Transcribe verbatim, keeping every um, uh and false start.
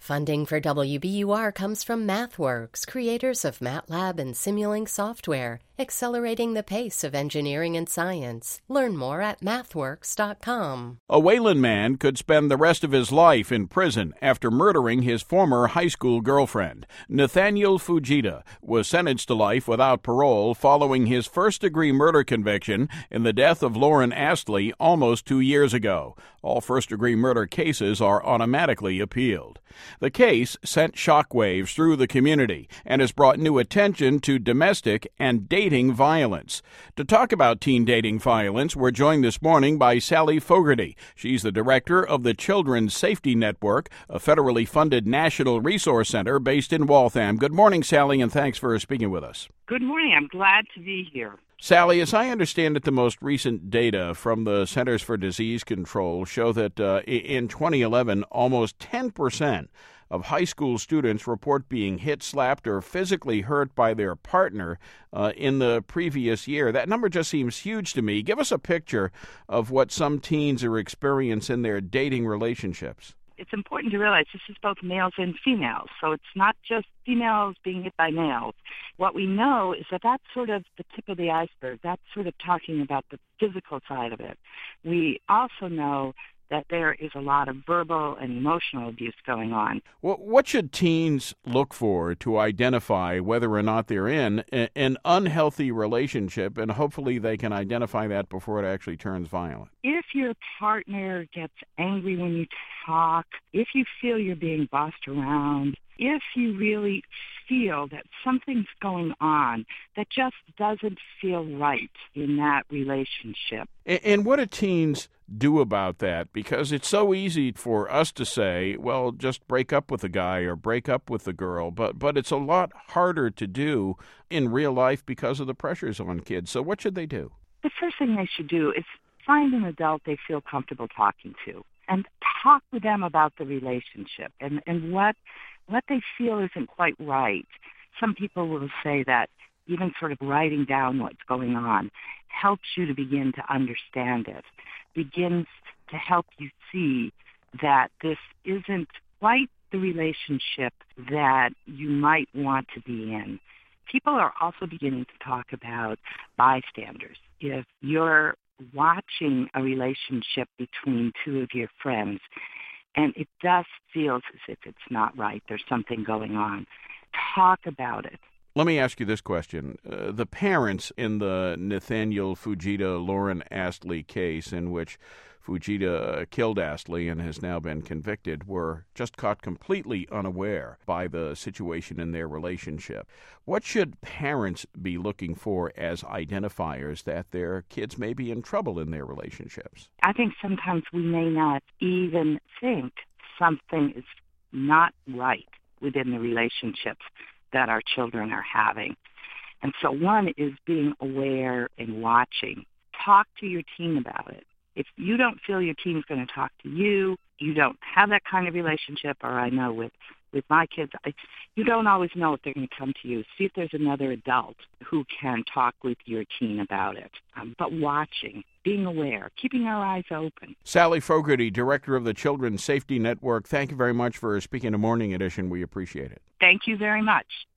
Funding for W B U R comes from MathWorks, creators of MATLAB and Simulink software, accelerating the pace of engineering and science. Learn more at mathworks dot com. A Wayland man could spend the rest of his life in prison after murdering his former high school girlfriend. Nathaniel Fujita was sentenced to life without parole following his first-degree murder conviction in the death of Lauren Astley almost two years ago. All first-degree murder cases are automatically appealed. The case sent shockwaves through the community and has brought new attention to domestic and dating violence. To talk about teen dating violence, we're joined this morning by Sally Fogarty. She's the director of the Children's Safety Network, a federally funded national resource center based in Waltham. Good morning, Sally, and thanks for speaking with us. Good morning. I'm glad to be here. Sally, as I understand it, the most recent data from the Centers for Disease Control show that uh, in twenty eleven, almost ten percent of high school students report being hit, slapped, or physically hurt by their partner uh, in the previous year. That number just seems huge to me. Give us a picture of what some teens are experiencing in their dating relationships. It's important to realize this is both males and females, so it's not just females being hit by males. What we know is that that's sort of the tip of the iceberg. That's sort of talking about the physical side of it. We also know that there is a lot of verbal and emotional abuse going on. Well, what should teens look for to identify whether or not they're in an unhealthy relationship, and hopefully they can identify that before it actually turns violent? If your partner gets angry when you talk, if you feel you're being bossed around, if you really feel that something's going on that just doesn't feel right in that relationship. And, and what do teens do about that? Because it's so easy for us to say, well, just break up with the guy or break up with the girl, but but it's a lot harder to do in real life because of the pressures on kids. So what should they do? The first thing they should do is find an adult they feel comfortable talking to and talk with them about the relationship and, and what what they feel isn't quite right. Some people will say that even sort of writing down what's going on helps you to begin to understand it, begins to help you see that this isn't quite the relationship that you might want to be in. People are also beginning to talk about bystanders. If you're watching a relationship between two of your friends and it just feels as if it's not right, there's something going on, talk about it. Let me ask you this question. Uh, the parents in the Nathaniel Fujita, Lauren Astley case in which Fujita killed Astley and has now been convicted were just caught completely unaware by the situation in their relationship. What should parents be looking for as identifiers that their kids may be in trouble in their relationships? I think sometimes we may not even think something is not right within the relationships that our children are having. And so one is being aware and watching. Talk to your teen about it. If you don't feel your teen's going to talk to you, you don't have that kind of relationship, or I know with, with my kids, I, you don't always know if they're going to come to you. See if there's another adult who can talk with your teen about it. Um, but watching, being aware, keeping our eyes open. Sally Fogarty, director of the Children's Safety Network, thank you very much for speaking to Morning Edition. We appreciate it. Thank you very much.